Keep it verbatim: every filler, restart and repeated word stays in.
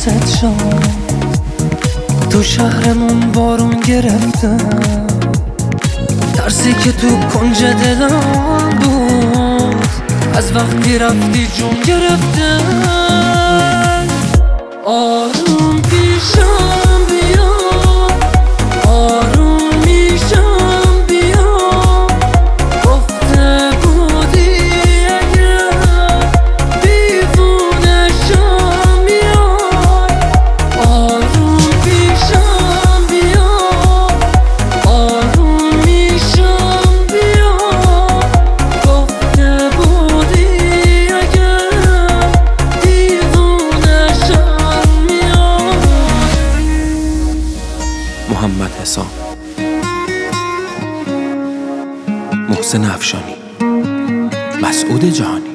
حواست شد تو شهرمون بارون گرفته، ترسی که تو کنج دلم بود از وقتی رفتی جون گرفته. آروم پیشم بیا، آروم میشم بیا، گفته بودی اگر دیوونه شم میای. آروم پیشم بیا، آروم میشم بیا، گفته بودی اگر دیوونه شم میای. محمد حسام، محسن افشانی، مسعود جهانی.